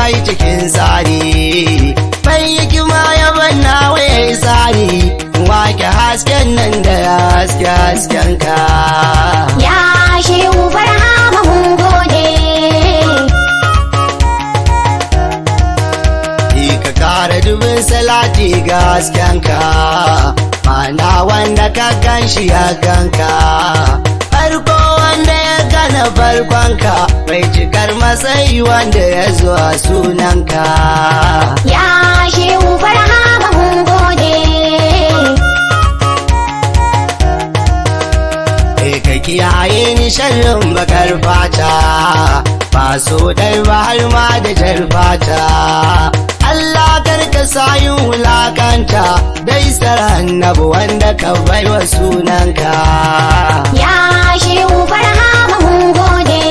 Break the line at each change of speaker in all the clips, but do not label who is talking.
mai cikin tsari mai hikima ya banna waya tsari wake hasken nan da haske hasken ka
ya shehu barhama mun gode
ka kara dubin salati ga hasken ka mana wanda ka gan shi ya ganka farko wanda ya gana farkonka mai cikar matsayi wanda ya zo a sunanka
ya shehu barhama mun gode
ka kiyaye ni sharrin bakar fata ba so dai ba har ma da jar fata Allah karka sayin wulakanta dai saran nabu wanda ka baiwa sunanka
ya shehu barhama mun gode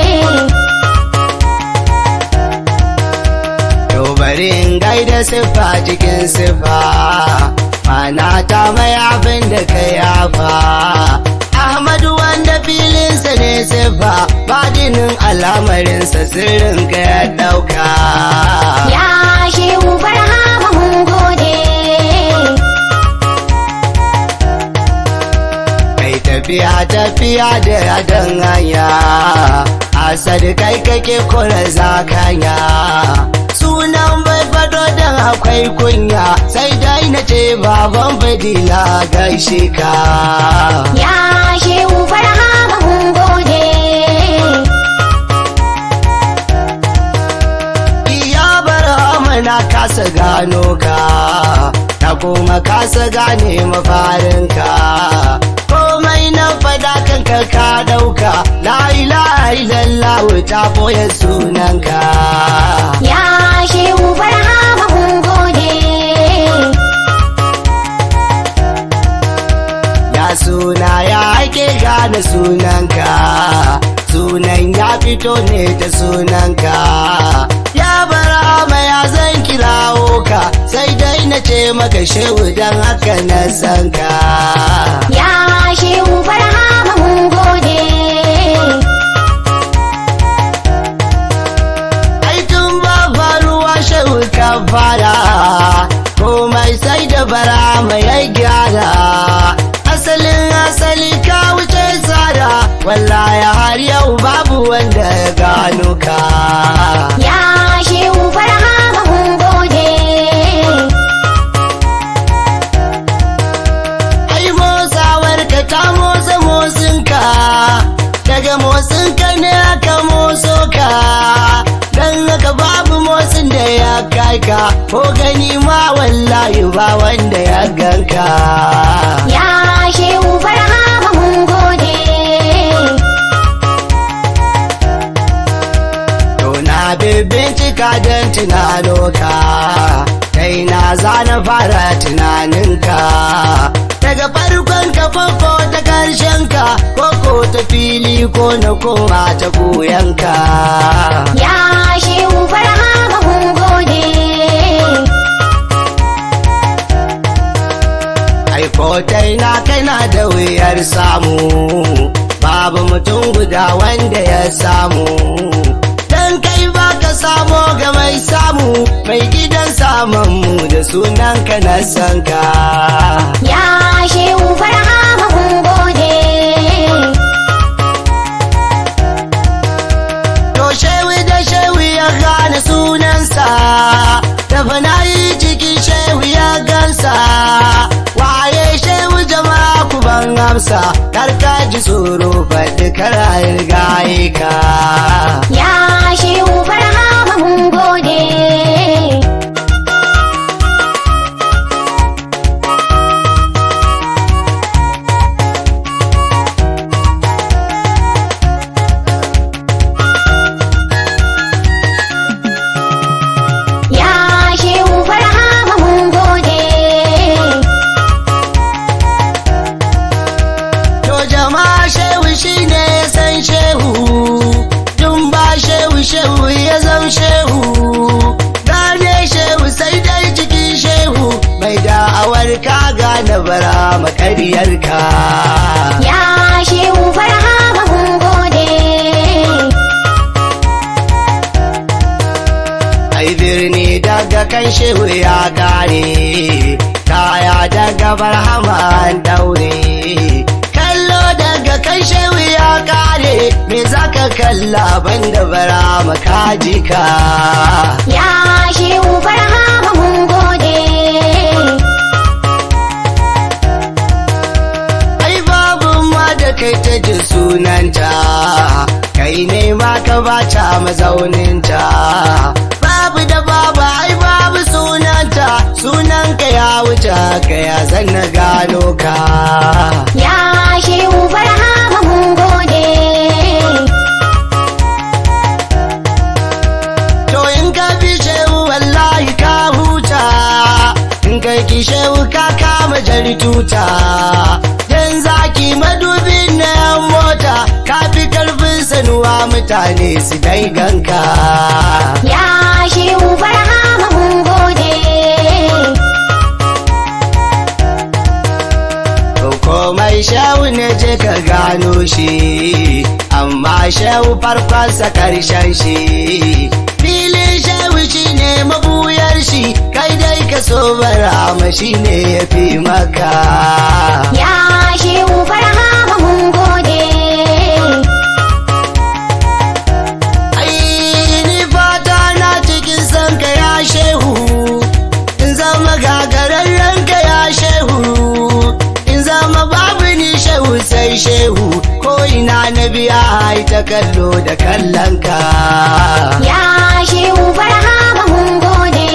to bari in gaida siffa cikin siffa mana ta mai abin da ka yafa Ahmadu wanda filinsa ne siffa badinin al'amarinsa sirrin ka ya dauka
ya shehu barhama mun gode
kai tafiya da yadan hanya asad kai kake kula zakanya sunan bai fado don akwai kunya sai dai na ce baban fadila gaishe ka
ya shehu barhama mun gode
iya barhama na kasa gano ka na kuma kasa gane mafarinka komai na fada kanka ka dauka la ilaha illallah ta boye sunanka
ya shehu barhama mun gode
ya suna ya ake gane sunanka sunan ya fito ne ta sunanka ya barhama ya zan kirawo ka sai dai na ce maka shehu dan haka na san ka
ya shehu barhama mun gode
ai tun ba faruwa shehu ka fara komai sai da barhama ya gyara asalin asali ka wuce tsara wallahi har yau babu wanda ya gano ka
ya shehu barhama mun gode
ai motsawar ka ta motsa motsinka daga motsinka ne aka motso ka dan haka babu motsin da ya kai ka ko gani ma wallahi ba wanda ya ganka
ya shehu barhama mun gode
to na bincika don tunano ka kai na zana fara tunaninka daga farkon ka koko ta karshen ka koko ta fili ko na koma ta koyanka
ya shehu barhama mun gode
aikotai na kana da wuyar samu babu mutum guda wanda ya samu dan kai baka samo ga mai samu mai gidan saman mu da sunan ka na sanka
ya shehu barhama mun gode
to shewi da shewi ya gane sunansa da fanayi cikin shewi ya gansa waye shewu jama'a ku ban amsa karka ji tsoro faɗi karayar gaye ka
ya shehu barhama mun gode ya shehu barhama mun gode
to jama'a shewu shine ya san shehu tun ba shewu shehu ya zam shehu gane shehu sai dai cikin shehu mai da'awar ka gane bara makariyarka
ya shehu barhama mun gode
shehu ya kare, kaya daga barhama an daure. Kallo daga kai shehu ya kare, me zaka kalla banda barhama kaji ka.
Ya shehu barhama mun gode.
Ai babu ma da kai ta ji sunanta, kai ne ma ka bata mazauninta. Babu da babu ai babu sunanta, sunanka ya wuce ka ya zan na gano ka.
Ya shehu barhama mun gode.
To in ka bi shehu wallahi ka huta, in kai ki shehu ka kama jari tuta. Dan zaki madubin na yan mota, ka fi karfin sanuwa mutane su dai ganka.
Ya shehu barhama mun gode.
To komai shehu ne je ka gano shi, amma shehu farkonsa karshen shi. Filin shehu shi ne mabuyar shi, kai dai ka so barhama shi ne ya fi maka.
Ya shehu barhama mun gode.
Ai ni fata na cikin san ka ya shehu, in zama gagararren ka ya shehu, in zama babu ni shehu sai shehu, ko ina na biya ai ta kallo da kallon ka.
Ya shehu barhama mun gode.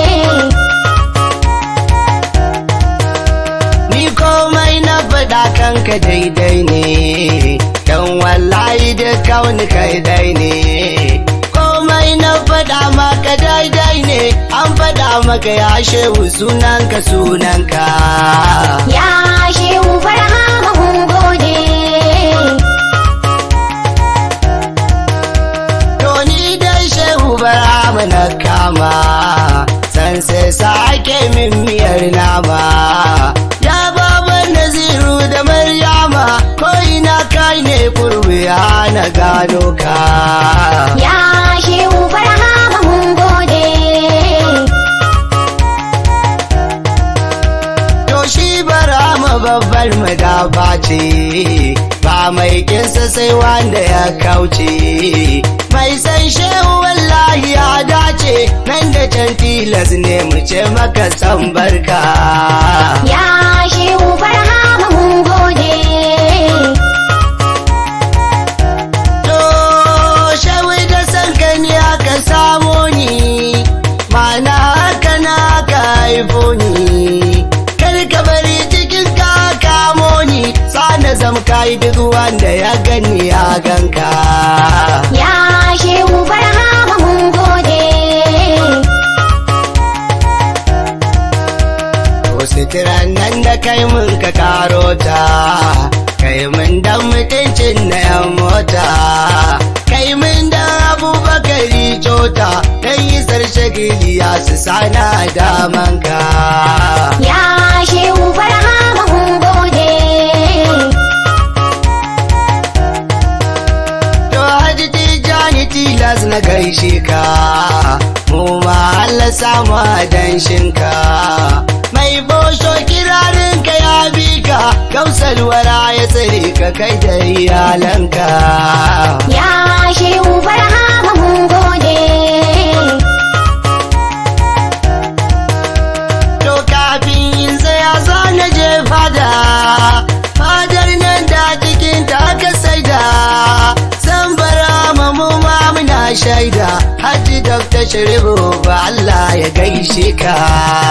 Ni komai na faɗa kanka daidai ne, dan wallahi da kauni kai dai ne. Komai na faɗa maka daidai ne, an faɗa maka ya shehu sunanka sunanka.
Ya shehu barhama mun gode.
To ni dai shehu barhama na kama, san sai sake min miyar nama. Ya baban Naziru da Maryama, ko ina kai ne kurbiya na gano ka.
Ya shehu barhama mun gode.
To shi barhama babbar madafa ce, ba mai kinsa sai wanda ya kauce. Mai san shehu wallahi ya dace, nan da can tilas ne mu ce maka san barka.
Ya shehu barhama mun gode.
To shehu da san ka ne aka samo ni, mana haka na ka haifo ni. Kar ka bari cikin ka kamo ni, sana zam kai duk wanda ya gani ya ganka.
Ya shehu barhama mun gode.
Suturan nan da kai mun ka karo ta, kai mun dan mutuncin na yan mota, kai mun dan Abubakari cota, dan yi sarshagili ya su sana damanka.
Ya shehu barhama mun gode.
To Haji Tijjani tilas na gaishe ka, mu ma Allah samu danshinka. Mai bosho kirarinka ya bi ka, kausar wara ya tsare ka kai da iyalanka.
Ya shehu barhama mun gode.
To kafin yin tsaya za na je fada, fadar nan da cikin ta aka saida, san barhama mu ma muna shaida. Haji Dr. Sharifu ba Allah ya gaishe ka.